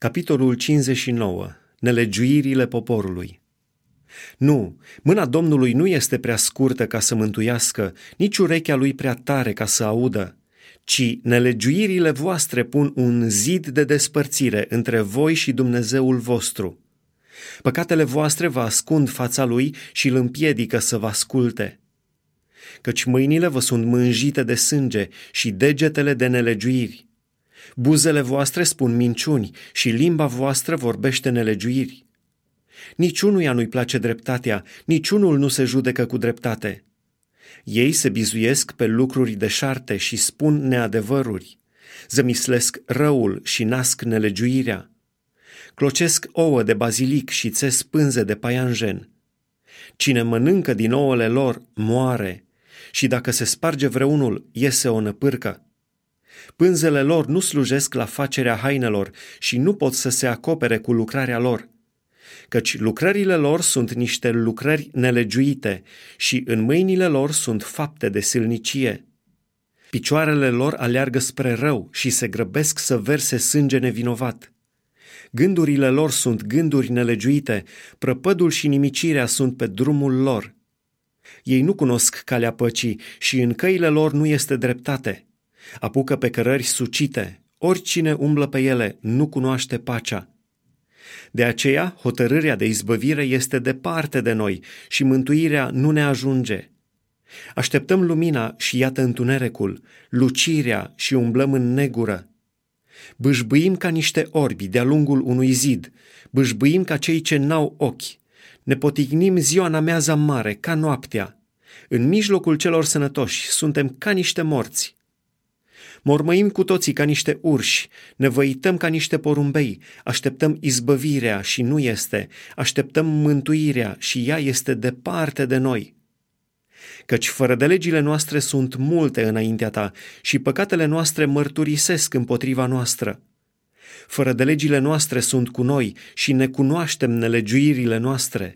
Capitolul 59. Nelegiuirile poporului. Nu, mâna Domnului nu este prea scurtă ca să mântuiască, nici urechea lui prea tare ca să audă, ci nelegiuirile voastre pun un zid de despărțire între voi și Dumnezeul vostru. Păcatele voastre vă ascund fața lui și îl împiedică să vă asculte. Căci mâinile vă sunt mânjite de sânge și degetele de nelegiuiri. Buzele voastre spun minciuni și limba voastră vorbește nelegiuiri. Niciunuia nu-i place dreptatea, niciunul nu se judecă cu dreptate. Ei se bizuiesc pe lucruri deșarte și spun neadevăruri. Zămislesc răul și nasc nelegiuirea. Clocesc ouă de bazilic și țes pânze de paianjen. Cine mănâncă din ouăle lor moare și dacă se sparge vreunul, iese o năpârcă. Pânzele lor nu slujesc la facerea hainelor și nu pot să se acopere cu lucrarea lor, căci lucrările lor sunt niște lucrări nelegiuite și în mâinile lor sunt fapte de silnicie. Picioarele lor aleargă spre rău și se grăbesc să verse sânge nevinovat. Gândurile lor sunt gânduri nelegiuite, prăpădul și nimicirea sunt pe drumul lor. Ei nu cunosc calea păcii și în căile lor nu este dreptate. Apucă pe cărări sucite, oricine umblă pe ele nu cunoaște pacea. De aceea, hotărârea de izbăvire este departe de noi și mântuirea nu ne ajunge. Așteptăm lumina și iată întunericul, lucirea și umblăm în negură. Bâșbâim ca niște orbi de-a lungul unui zid, bâșbâim ca cei ce n-au ochi, ne potignim ziua în ameaza mare, ca noaptea. În mijlocul celor sănătoși suntem ca niște morți. Mormăim cu toții ca niște urși, ne văităm ca niște porumbei, așteptăm izbăvirea și nu este, așteptăm mântuirea și ea este departe de noi. Căci fără de legile noastre sunt multe înaintea ta și păcatele noastre mărturisesc împotriva noastră. Fără de legile noastre sunt cu noi și ne cunoaștem nelegiuirile noastre.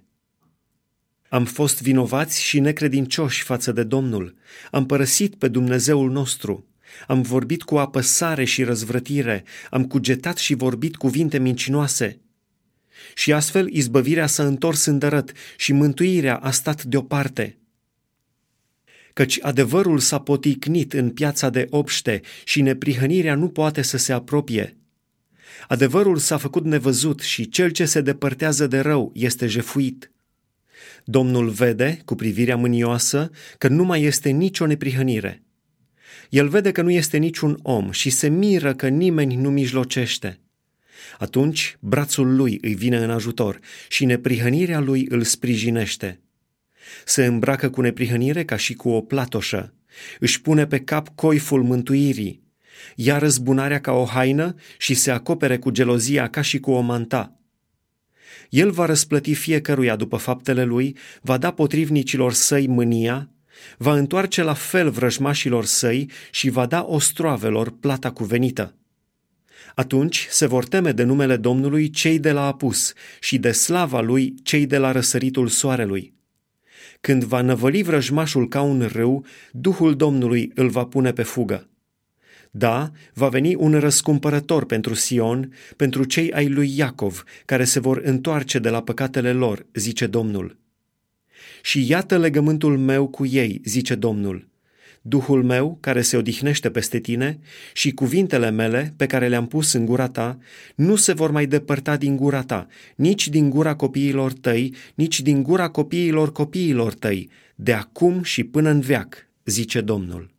Am fost vinovați și necredincioși față de Domnul, am părăsit pe Dumnezeul nostru. Am vorbit cu apăsare și răzvrătire, am cugetat și vorbit cuvinte mincinoase. Și astfel izbăvirea s-a întors îndărăt și mântuirea a stat deoparte. Căci adevărul s-a poticnit în piața de obște și neprihănirea nu poate să se apropie. Adevărul s-a făcut nevăzut și cel ce se depărtează de rău este jefuit. Domnul vede, cu privirea mânioasă, că nu mai este nicio neprihănire. El vede că nu este niciun om și se miră că nimeni nu mijlocește. Atunci brațul lui îi vine în ajutor și neprihănirea lui îl sprijinește. Se îmbracă cu neprihănire ca și cu o platoșă, își pune pe cap coiful mântuirii, ia răzbunarea ca o haină și se acopere cu gelozia ca și cu o manta. El va răsplăti fiecăruia după faptele lui, va da potrivnicilor săi mânia, va întoarce la fel vrăjmașilor săi și va da ostroavelor plata cuvenită. Atunci se vor teme de numele Domnului cei de la apus și de slava lui cei de la răsăritul soarelui. Când va năvăli vrăjmașul ca un râu, Duhul Domnului îl va pune pe fugă. Da, va veni un răscumpărător pentru Sion, pentru cei ai lui Iacov, care se vor întoarce de la păcatele lor, zice Domnul. Și iată legământul meu cu ei, zice Domnul, Duhul meu care se odihnește peste tine și cuvintele mele pe care le-am pus în gura ta nu se vor mai depărta din gura ta, nici din gura copiilor tăi, nici din gura copiilor copiilor tăi, de acum și până în veac, zice Domnul.